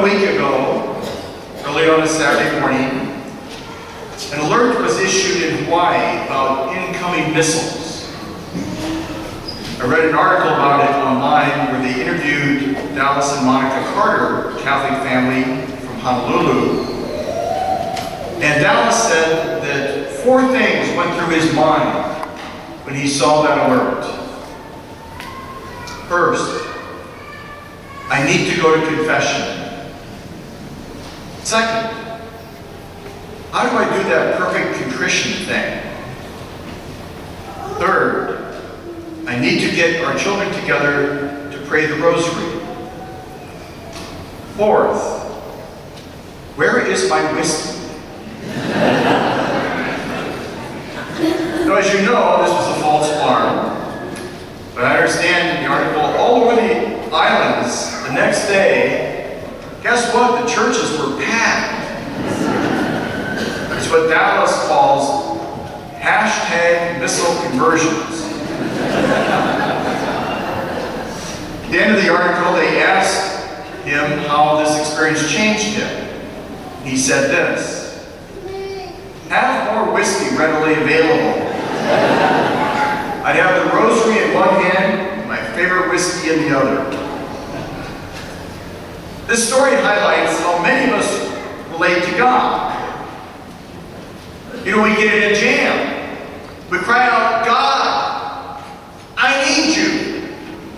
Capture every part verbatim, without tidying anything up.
week ago, early on a Saturday morning, an alert was issued in Hawaii about incoming missiles. I read an article about it online where they interviewed Dallas and Monica Carter, a Catholic family from Honolulu. And Dallas said that four things went through his mind when he saw that alert. First, I need to go to confession. Second, how do I do that perfect contrition thing? Third, I need to get our children together to pray the rosary. Fourth, where is my whiskey? Now, as you know, this was a false alarm. But I understand in the article, all over the islands, the next day, guess what? The churches were packed. It's what Dallas calls hashtag missile conversions. At the end of the article, they asked him how this experience changed him. He said this: have more whiskey readily available. I'd have the rosary in one hand, my favorite whiskey in the other. This story highlights how many of us relate to God. You know, we get in a jam. We cry out, God, I need you.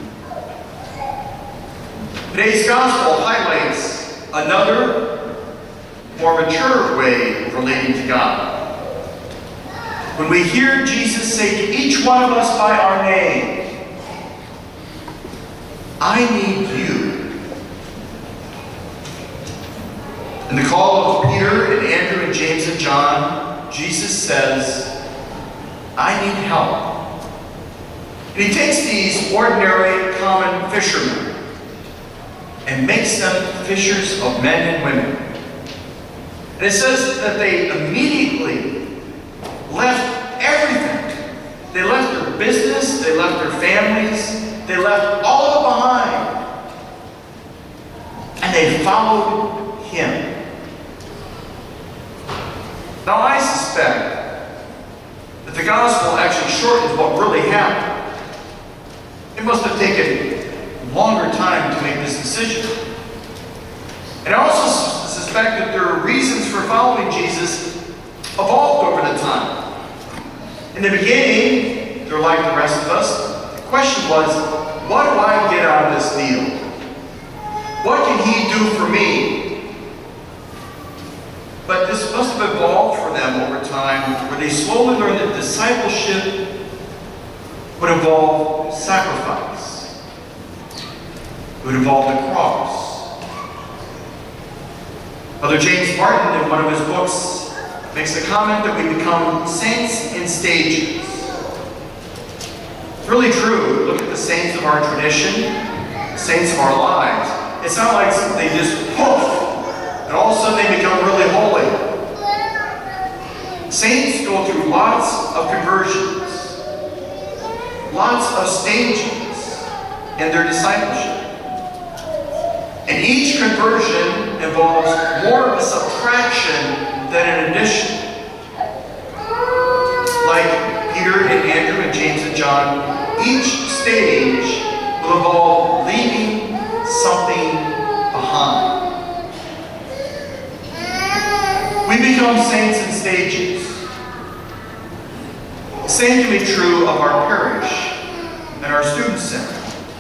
Today's gospel highlights another, more mature way of relating to God. When we hear Jesus say to each one of us by our name, I need you. In the call of Peter and Andrew and James and John, Jesus says, I need help. And he takes these ordinary, common fishermen and makes them fishers of men and women. And it says that they immediately left everything. They left their business, they left their families, they left all of it behind. And they followed him. Now I suspect that the gospel actually shortens what really happened. It must have taken a longer time to make this decision. And I also suspect that there are reasons for following Jesus evolved over the time. In the beginning, they're like the rest of us. The question was, what do I get out of this deal? What can he do for me? But this must have evolved for them over time, where they slowly learned that discipleship would involve sacrifice. It would involve the cross. Brother James Martin, in one of his books, makes the comment that we become saints in stages. It's really true. Look at the saints of our tradition, the saints of our lives. It's not like they just poof, and all of a sudden they become really holy. Saints go through lots of conversions, lots of stages in their discipleship. And each conversion involves more of a subtraction than an addition. Like Peter and Andrew and James and John, each stage will involve leaving something behind. We become saints in stages. The same can be true of our parish and our student center.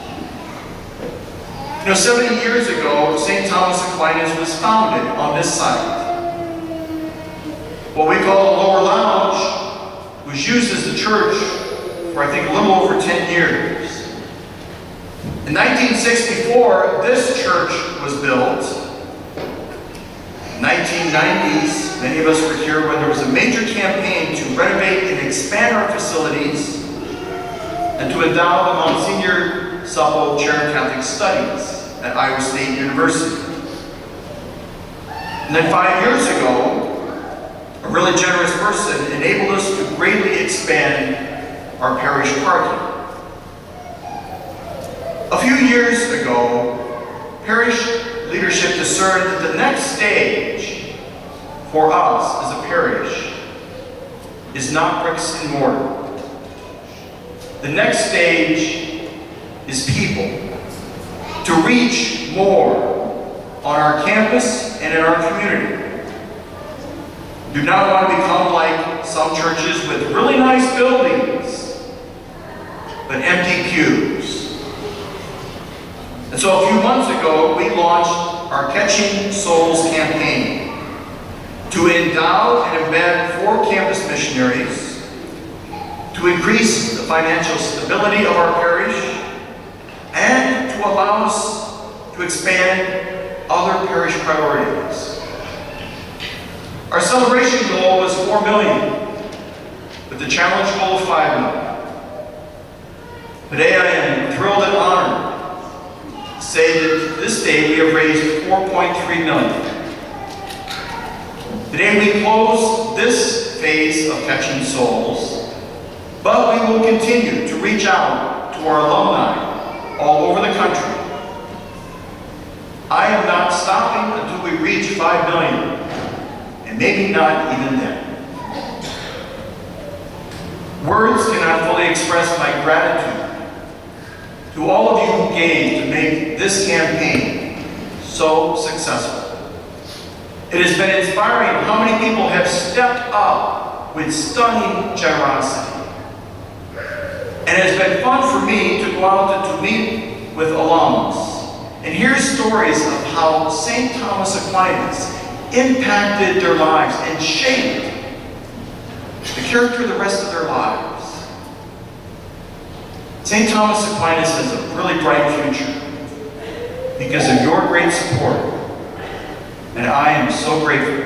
You know, seventy years ago, Saint Thomas Aquinas was founded on this site. What we call the lower lounge was used as the church for, I think, a little over ten years. In nineteen sixty-four, this church was built. In the nineteen nineties, many of us were here when there was a major campaign to renovate and expand our facilities and to endow the Monsignor Supple Chair of Catholic Studies at Iowa State University. And then five years ago, a really generous person enabled us to greatly expand our parish parking. A few years ago, parish leadership discerned that the next stage for us as a parish is not bricks and mortar. The next stage is people. To reach more on our campus and in our community. Do not want to become like some churches with really nice buildings, but empty pews. And so a few months ago, we launched our Catching Souls campaign to endow and embed four campus missionaries, to increase the financial stability of our parish, and to allow us to expand other parish priorities. Our celebration goal was four million, with the challenge goal of five million. Today I am thrilled and honored to say that this day we have raised four point three million. Today we close this phase of Catching Souls, but we will continue to reach out to our alumni all over the country. I am not stopping until we reach five million. And maybe not even then. Words cannot fully express my gratitude to all of you who gave to make this campaign so successful. It has been inspiring how many people have stepped up with stunning generosity. And it has been fun for me to go out to, to meet with alums and hear stories of how Saint Thomas Aquinas impacted their lives and shaped the character of the rest of their lives. Saint Thomas Aquinas has a really bright future because of your great support, and I am so grateful.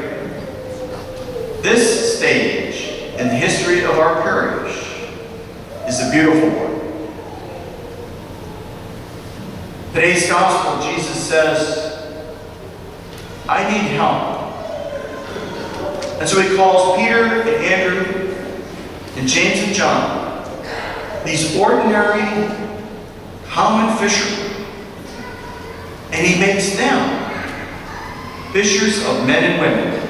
This stage in the history of our parish is a beautiful one. Today's gospel, Jesus says, I need help. And so he calls Peter and Andrew and James and John, these ordinary, common fishermen, and he makes them fishers of men and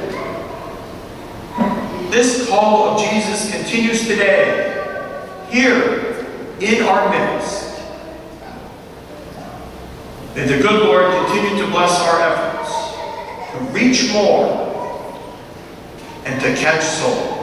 women. This call of Jesus continues today, here in our midst. May the good Lord continue to bless our efforts to reach more and to catch souls.